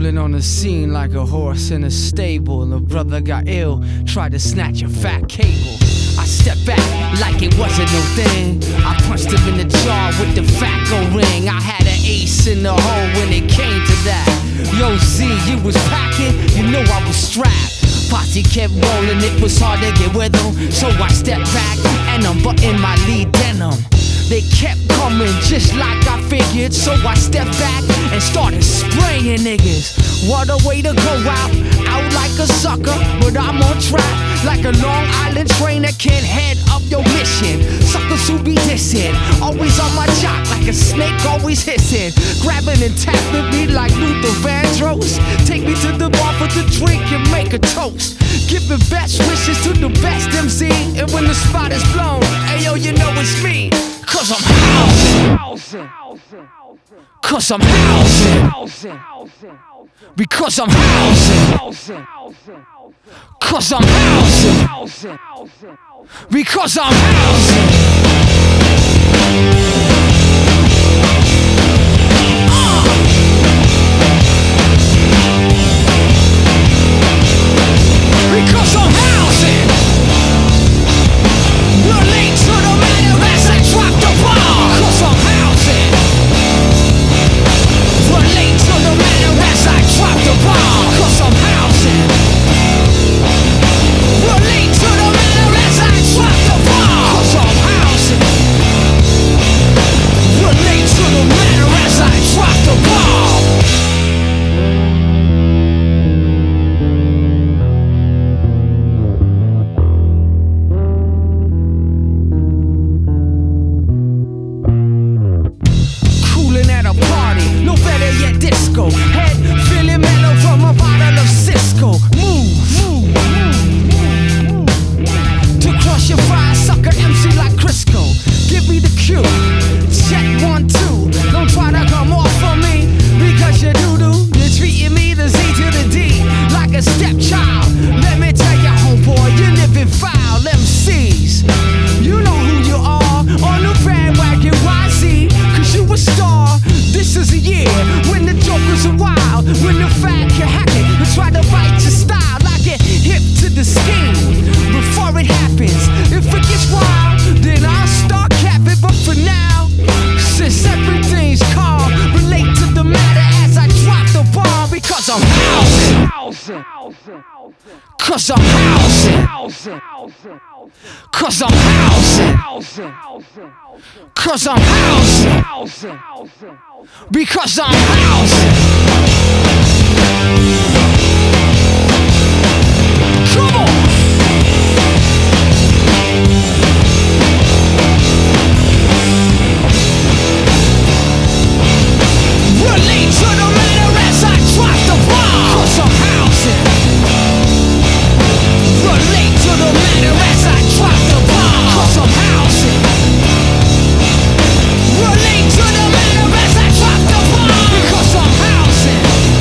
Crumbling on the scene like a horse in a stable. A brother got ill, tried to snatch a fat cable. I stepped back like it wasn't no thing. I punched him in the jaw with the Fatco ring. I had an ace in the hole when it came to that. Yo Z, you was packing, you know I was strapped. Posse kept rolling, it was hard to get with them. So I stepped back and unbuttoned my lead denim. They kept coming just like I figured. So I stepped back and started spraying niggas. What a way to go out like a sucker. But I'm on track like a Long Island train that can't head up your mission. Suckers who be dissing, always on my jock like a snake always hissing. Grabbing and tapping me like Luther Vandross. Take me to the bar for the drink and make a toast. Giving best wishes to the best MC. And when the spot is blown, ayo, you know it's me. Cause I'm housing. Cause I'm housing. Because I'm housing. Cause I'm housing. Because I'm housing. Because I'm housing. Relate to the matter as I drop the ball. Cause I'm housing. Relate to the matter as I drop the ball. Cause I'm housing. Relate to the matter as I drop the ball. Cause I'm housing. Relate to the matter as I drop the ball. Disco, head feeling mellow from a bottle of Cisco. Move to crush your fries, sucker MC like Crisco. Give me the cue, check 1, 2. Don't try to come off on me because you doo-doo. You're treating me the Z to the D like a stepchild. Let me tell you, homeboy, you're living foul. MCs, you know who you are on the bandwagon YZ, cause you a star. This is a year when the jokers are wild, when the fat can hack it and try to bite your style. I get hip to the scheme before it happens. If it gets wild, then I'll start capping. But for now, since everything's calm, relate to the matter as I drop the bomb. Because I'm housing. Cause I'm housing. Cause I'm housing. Cause I'm housing. Because I'm housing. Come on. Relate to the matter as I drop the bomb. Cause I'm housing. Relate to the matter as I drop the bomb. Cause I'm housing. Relate to the matter as I drop the bomb. Because I'm housing.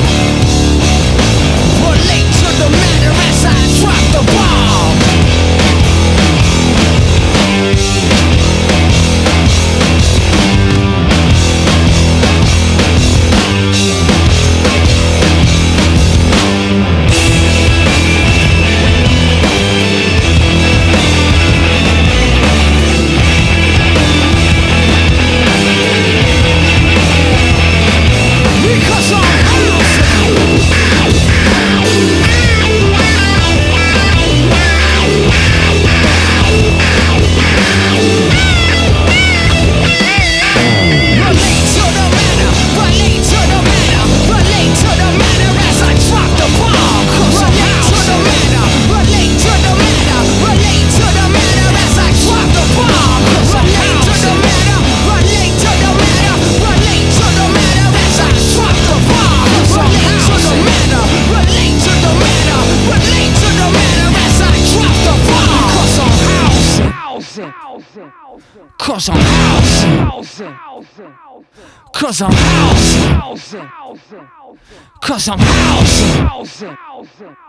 Relate to the matter as I drop the bomb. Cause I'm housing. Cause I'm housing. Cause I'm housing.